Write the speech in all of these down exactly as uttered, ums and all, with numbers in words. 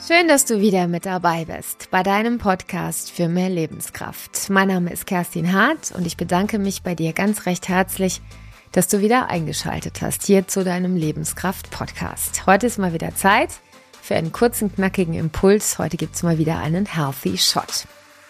Schön, dass du wieder mit dabei bist bei deinem Podcast für mehr Lebenskraft. Mein Name ist Kerstin Hart und ich bedanke mich bei dir ganz recht herzlich, dass du wieder eingeschaltet hast hier zu deinem Lebenskraft-Podcast. Heute ist mal wieder Zeit für einen kurzen, knackigen Impuls. Heute gibt es mal wieder einen Healthy Shot.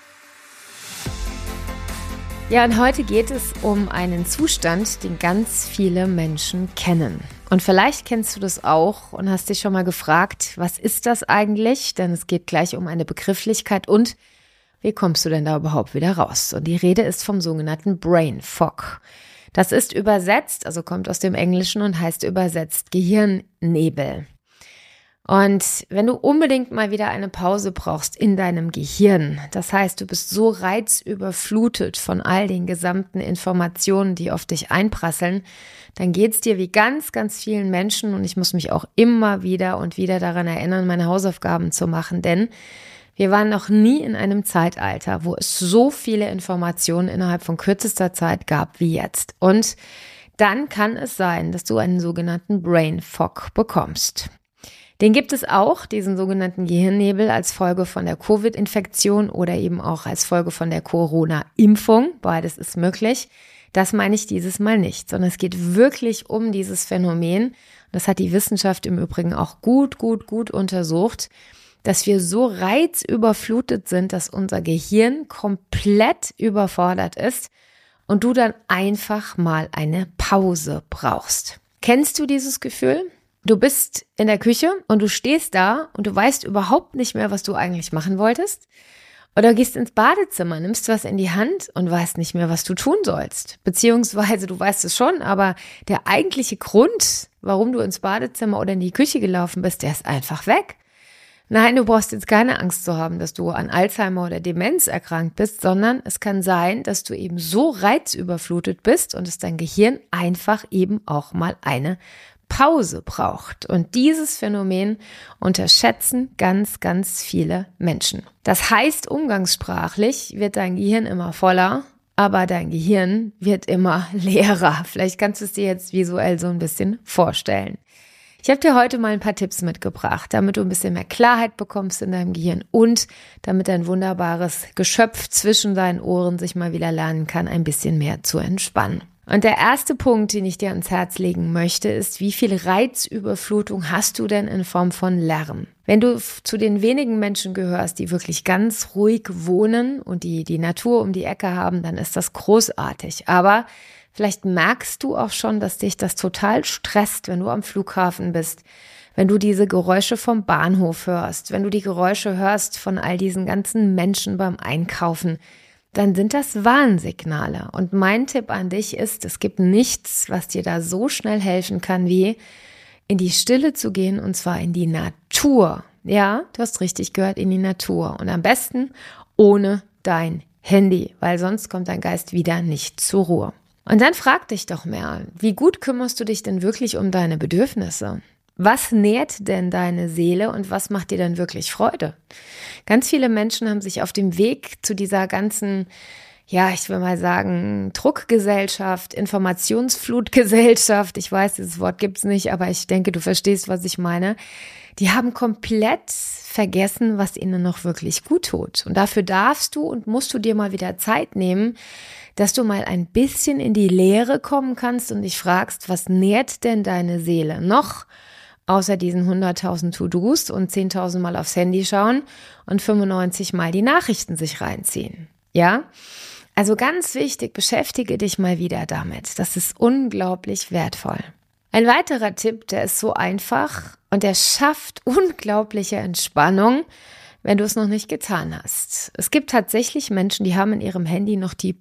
Ja, und heute geht es um einen Zustand, den ganz viele Menschen kennen. Und vielleicht kennst du das auch und hast dich schon mal gefragt, was ist das eigentlich? Denn es geht gleich um eine Begrifflichkeit und wie kommst du denn da überhaupt wieder raus? Und die Rede ist vom sogenannten Brain Fog. Das ist übersetzt, also kommt aus dem Englischen und heißt übersetzt Gehirnnebel. Und wenn du unbedingt mal wieder eine Pause brauchst in deinem Gehirn, das heißt, du bist so reizüberflutet von all den gesamten Informationen, die auf dich einprasseln, dann geht's dir wie ganz, ganz vielen Menschen und ich muss mich auch immer wieder und wieder daran erinnern, meine Hausaufgaben zu machen, denn wir waren noch nie in einem Zeitalter, wo es so viele Informationen innerhalb von kürzester Zeit gab wie jetzt. Und dann kann es sein, dass du einen sogenannten Brain Fog bekommst. Den gibt es auch, diesen sogenannten Gehirnnebel, als Folge von der Covid-Infektion oder eben auch als Folge von der Corona-Impfung. Beides ist möglich. Das meine ich dieses Mal nicht, sondern es geht wirklich um dieses Phänomen. Das hat die Wissenschaft im Übrigen auch gut, gut, gut untersucht, dass wir so reizüberflutet sind, dass unser Gehirn komplett überfordert ist und du dann einfach mal eine Pause brauchst. Kennst du dieses Gefühl? Du bist in der Küche und du stehst da und du weißt überhaupt nicht mehr, was du eigentlich machen wolltest. Oder gehst ins Badezimmer, nimmst was in die Hand und weißt nicht mehr, was du tun sollst. Beziehungsweise du weißt es schon, aber der eigentliche Grund, warum du ins Badezimmer oder in die Küche gelaufen bist, der ist einfach weg. Nein, du brauchst jetzt keine Angst zu haben, dass du an Alzheimer oder Demenz erkrankt bist, sondern es kann sein, dass du eben so reizüberflutet bist und dass dein Gehirn einfach eben auch mal eine Pause braucht. Und dieses Phänomen unterschätzen ganz, ganz viele Menschen. Das heißt, umgangssprachlich wird dein Gehirn immer voller, aber dein Gehirn wird immer leerer. Vielleicht kannst du es dir jetzt visuell so ein bisschen vorstellen. Ich habe dir heute mal ein paar Tipps mitgebracht, damit du ein bisschen mehr Klarheit bekommst in deinem Gehirn und damit dein wunderbares Geschöpf zwischen deinen Ohren sich mal wieder lernen kann, ein bisschen mehr zu entspannen. Und der erste Punkt, den ich dir ans Herz legen möchte, ist, wie viel Reizüberflutung hast du denn in Form von Lärm? Wenn du zu den wenigen Menschen gehörst, die wirklich ganz ruhig wohnen und die die Natur um die Ecke haben, dann ist das großartig. Aber vielleicht merkst du auch schon, dass dich das total stresst, wenn du am Flughafen bist, wenn du diese Geräusche vom Bahnhof hörst, wenn du die Geräusche hörst von all diesen ganzen Menschen beim Einkaufen, dann sind das Warnsignale. Und mein Tipp an dich ist, es gibt nichts, was dir da so schnell helfen kann, wie in die Stille zu gehen, und zwar in die Natur. Ja, du hast richtig gehört, in die Natur. Und am besten ohne dein Handy, weil sonst kommt dein Geist wieder nicht zur Ruhe. Und dann frag dich doch mal, wie gut kümmerst du dich denn wirklich um deine Bedürfnisse? Was nährt denn deine Seele und was macht dir denn wirklich Freude? Ganz viele Menschen haben sich auf dem Weg zu dieser ganzen, ja, ich will mal sagen, Druckgesellschaft, Informationsflutgesellschaft, ich weiß, dieses Wort gibt's nicht, aber ich denke, du verstehst, was ich meine. Die haben komplett vergessen, was ihnen noch wirklich gut tut. Und dafür darfst du und musst du dir mal wieder Zeit nehmen, dass du mal ein bisschen in die Leere kommen kannst und dich fragst, was nährt denn deine Seele noch? Außer diesen hunderttausend To-Dos und zehntausend Mal aufs Handy schauen und fünfundneunzig Mal die Nachrichten sich reinziehen. Ja? Also ganz wichtig, beschäftige dich mal wieder damit. Das ist unglaublich wertvoll. Ein weiterer Tipp, der ist so einfach und der schafft unglaubliche Entspannung, wenn du es noch nicht getan hast. Es gibt tatsächlich Menschen, die haben in ihrem Handy noch die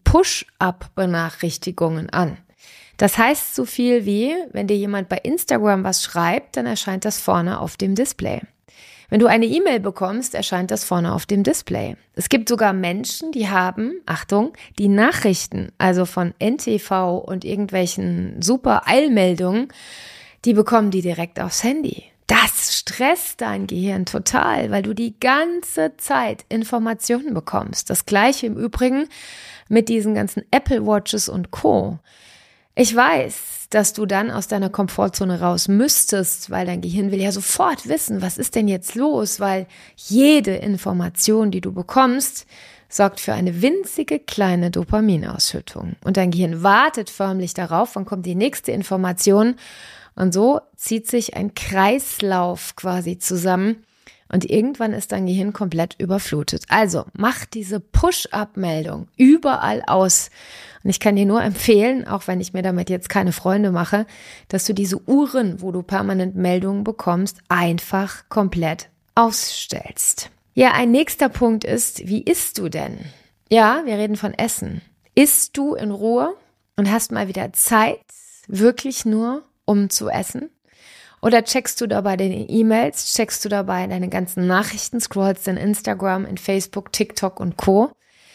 Push-Up-Benachrichtigungen an. Das heißt so viel wie, wenn dir jemand bei Instagram was schreibt, dann erscheint das vorne auf dem Display. Wenn du eine E-Mail bekommst, erscheint das vorne auf dem Display. Es gibt sogar Menschen, die haben, Achtung, die Nachrichten, also von N T V und irgendwelchen super Eilmeldungen, die bekommen die direkt aufs Handy. Das stresst dein Gehirn total, weil du die ganze Zeit Informationen bekommst. Das Gleiche im Übrigen mit diesen ganzen Apple Watches und Co. Ich weiß, dass du dann aus deiner Komfortzone raus müsstest, weil dein Gehirn will ja sofort wissen, was ist denn jetzt los, weil jede Information, die du bekommst, sorgt für eine winzige kleine Dopaminausschüttung. Und dein Gehirn wartet förmlich darauf, wann kommt die nächste Information. Und so zieht sich ein Kreislauf quasi zusammen. Und irgendwann ist dein Gehirn komplett überflutet. Also mach diese Push-Up-Meldung überall aus. Und ich kann dir nur empfehlen, auch wenn ich mir damit jetzt keine Freunde mache, dass du diese Uhren, wo du permanent Meldungen bekommst, einfach komplett ausstellst. Ja, ein nächster Punkt ist, wie isst du denn? Ja, wir reden von Essen. Isst du in Ruhe und hast mal wieder Zeit, wirklich nur, um zu essen? Oder checkst du dabei deine E-Mails, checkst du dabei deine ganzen Nachrichten, scrollst in Instagram, in Facebook, TikTok und Co.?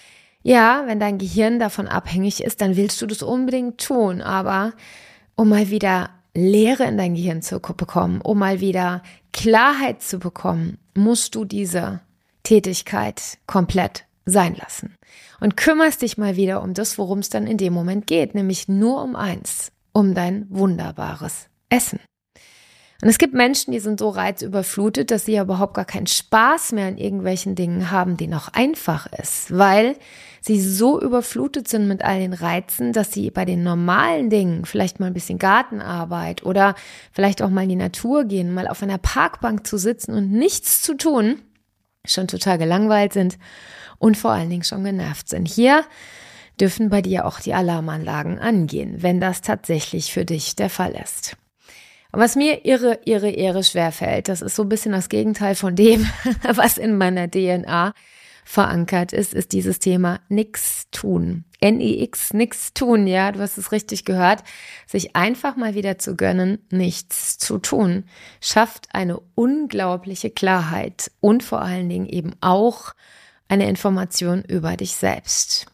Ja, wenn dein Gehirn davon abhängig ist, dann willst du das unbedingt tun, aber um mal wieder Leere in dein Gehirn zu bekommen, um mal wieder Klarheit zu bekommen, musst du diese Tätigkeit komplett sein lassen. Und kümmerst dich mal wieder um das, worum es dann in dem Moment geht, nämlich nur um eins, um dein wunderbares Essen. Und es gibt Menschen, die sind so reizüberflutet, dass sie ja überhaupt gar keinen Spaß mehr an irgendwelchen Dingen haben, denen auch einfach ist, weil sie so überflutet sind mit all den Reizen, dass sie bei den normalen Dingen, vielleicht mal ein bisschen Gartenarbeit oder vielleicht auch mal in die Natur gehen, mal auf einer Parkbank zu sitzen und nichts zu tun, schon total gelangweilt sind und vor allen Dingen schon genervt sind. Hier dürfen bei dir auch die Alarmanlagen angehen, wenn das tatsächlich für dich der Fall ist. Was mir irre, irre, irre schwerfällt, das ist so ein bisschen das Gegenteil von dem, was in meiner D N A verankert ist, ist dieses Thema nix tun. N I X, nix tun, ja, du hast es richtig gehört. Sich einfach mal wieder zu gönnen, nichts zu tun, schafft eine unglaubliche Klarheit und vor allen Dingen eben auch eine Information über dich selbst.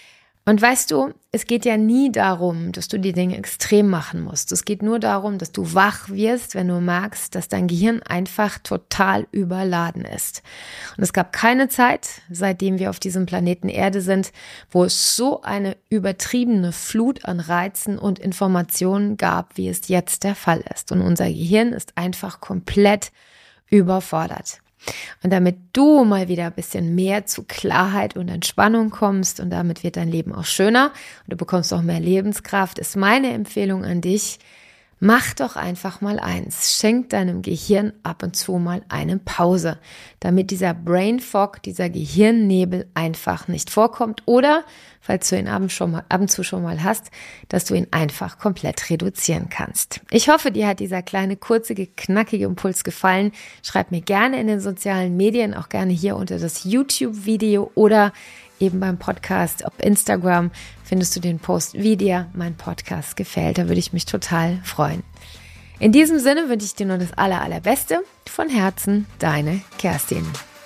Und weißt du, es geht ja nie darum, dass du die Dinge extrem machen musst. Es geht nur darum, dass du wach wirst, wenn du merkst, dass dein Gehirn einfach total überladen ist. Und es gab keine Zeit, seitdem wir auf diesem Planeten Erde sind, wo es so eine übertriebene Flut an Reizen und Informationen gab, wie es jetzt der Fall ist. Und unser Gehirn ist einfach komplett überfordert. Und damit du mal wieder ein bisschen mehr zu Klarheit und Entspannung kommst und damit wird dein Leben auch schöner und du bekommst auch mehr Lebenskraft, ist meine Empfehlung an dich, mach doch einfach mal eins. Schenk deinem Gehirn ab und zu mal eine Pause, damit dieser Brain Fog, dieser Gehirnnebel einfach nicht vorkommt oder, falls du ihn ab und, schon mal, ab und zu schon mal hast, dass du ihn einfach komplett reduzieren kannst. Ich hoffe, dir hat dieser kleine, kurze, knackige Impuls gefallen. Schreib mir gerne in den sozialen Medien, auch gerne hier unter das YouTube-Video oder eben beim Podcast, auf Instagram findest du den Post, wie dir mein Podcast gefällt. Da würde ich mich total freuen. In diesem Sinne wünsche ich dir nur das aller, allerbeste. Von Herzen, deine Kerstin.